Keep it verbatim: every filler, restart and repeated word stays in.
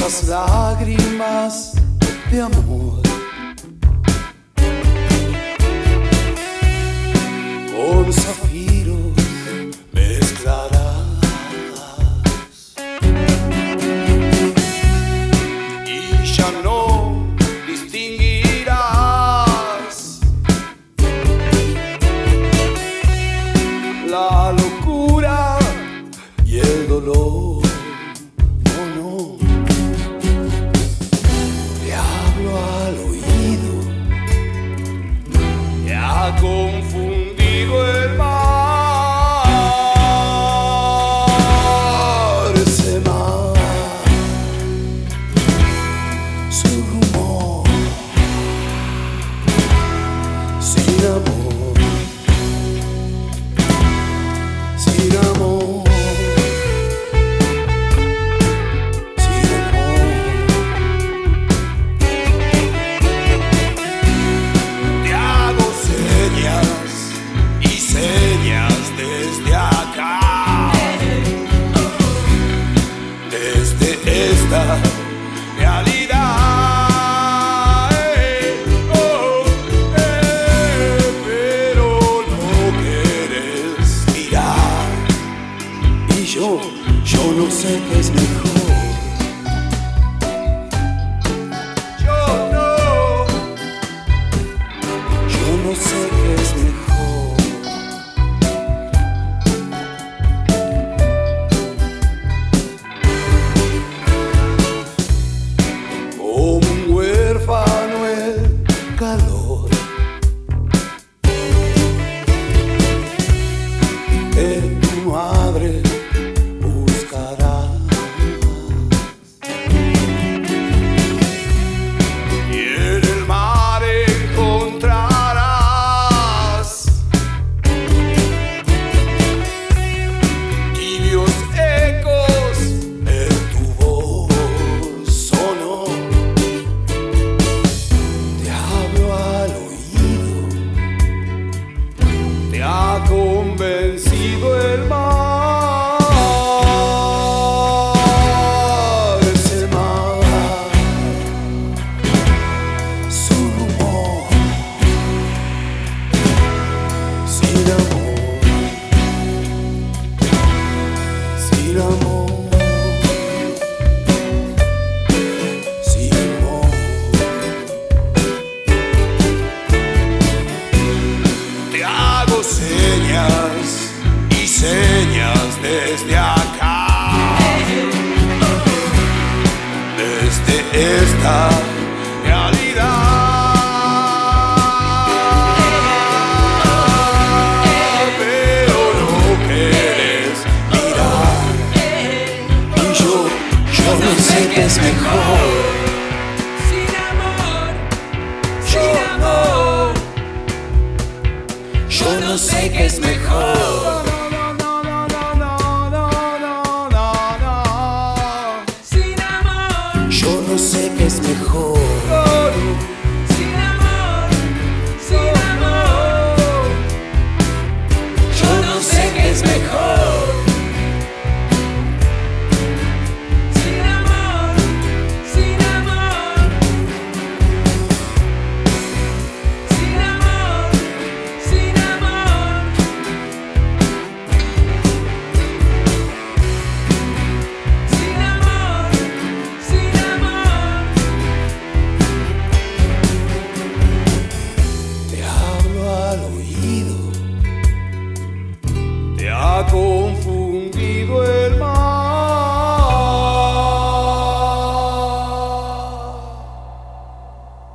esas lágrimas de amor con zafiros mezclarás y ya no distinguirás la locura y el dolor. Ha confundido el mar, ese mar, su rumor, sin amor, sin amor, sin amor. Te hago señas y señas desde acá, desde esta realidad, eh, oh, eh, pero no quieres mirar y yo, yo no sé qué es mejor. No sé qué es mejor. Como un huérfano el calor de tu madre buscarás. Y en el mar encontrarás convencido el mar, ese mar, su rumor, sin amor, sin amor, sin amor. Te hago señas y señas desde acá, desde esta realidad, pero no quieres mirar y yo, yo no sé qué es mejor. Sin amor, sin amor, Yo no sé qué es mejor. sin amor, Yo no sé qué es mejor. sin amor, sin amor, Yo no sé qué es mejor. sin amor, sin amor, sin amor, sin amor, sin amor, sin amor. Te hablo al oído. Te ha confundido el